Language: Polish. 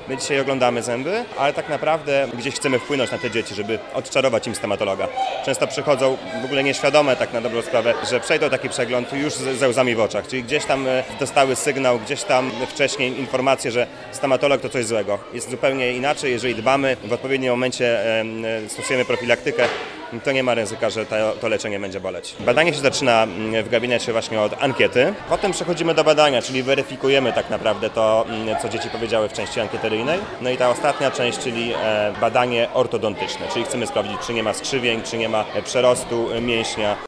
My dzisiaj oglądamy zęby, ale tak naprawdę gdzieś chcemy wpłynąć na te dzieci, żeby odczarować im stomatologa. Często przychodzą w ogóle nieświadome tak na dobrą sprawę, że przejdą taki przegląd już ze łzami w oczach, czyli gdzieś tam dostały sygnał, gdzieś tam wcześniej informację, że stomatolog to coś złego. Jest zupełnie inaczej, jeżeli dbamy, w odpowiednim momencie stosujemy profilaktykę, to nie ma ryzyka, że to leczenie będzie boleć. Badanie się zaczyna w gabinecie właśnie od ankiety. Potem przechodzimy do badania, czyli weryfikujemy tak naprawdę to, co dzieci powiedziały w części ankieteryjnej. No i ta ostatnia część, czyli badanie ortodontyczne, czyli chcemy sprawdzić, czy nie ma skrzywień, czy nie ma przerostu mięśnia.